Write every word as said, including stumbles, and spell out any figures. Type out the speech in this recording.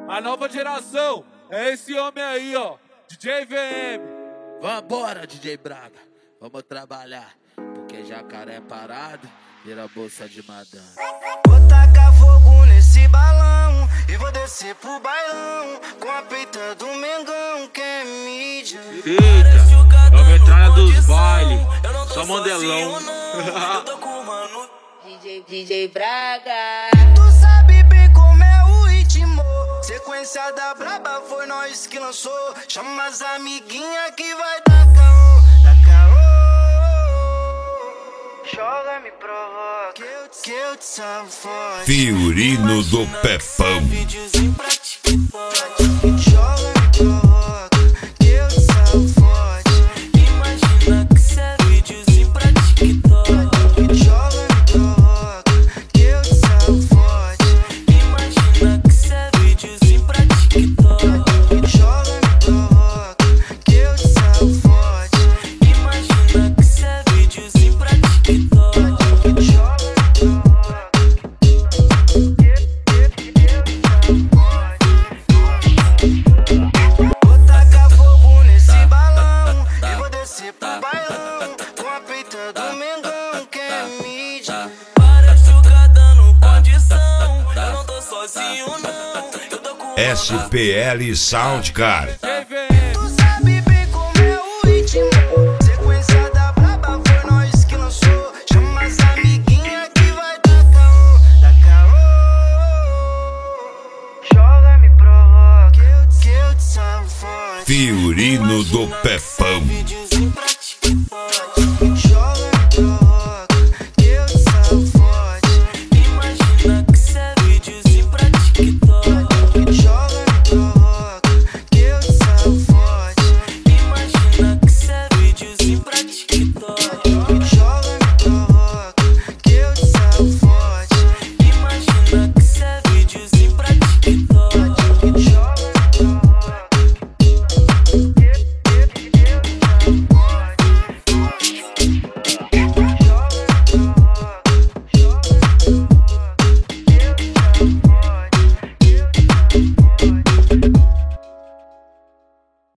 A nova geração é esse homem aí, ó, D J V M. Vambora, D J Braga, vamos trabalhar, porque jacaré é parado, vira bolsa de madame. Vou tacar fogo nesse balão e vou descer pro bailão com a peita do Mengão, que é mídia. Eita, é o metralha dos bailes, só modelão. Eu tô com o mano D J, D J Braga. Tu sabe bem como é o ritmo. Sequência da braba foi nós que lançou. Chama as amiguinhas que vai dar caô, dar caô. Joga, me provoca, que eu te, que eu te salvo forte. Fiorino do Pepão. Videozinho pra TikTok. Joga, me provoca, que eu te salvo forte. Imagina que cê é videozinho pra TikTok. Joga, me provoca, que eu te salvo forte. Imagina que cê é videozinho pra TikTok. Joga, me provoca, que eu te salvo forte. Imagina que cê é videozinho pra TikTok. Joga, me provoca, que eu te salvo forte. Vou tacar fogo nesse balão e vou descer pro bailão com a peita do Mengão, que é mídia. Para de ficar dando condição, eu não tô sozinho não, eu tô com S P L Sound, cara. D J V M. Tu sabe bem como é o ritmo. Sequência da braba foi nós que lançou. Chama as amiguinhas que vai dar caô, dar caô. Joga, me provoca, que eu te, que eu te salvo forte. Fiorino do Pepão. Videozinho pra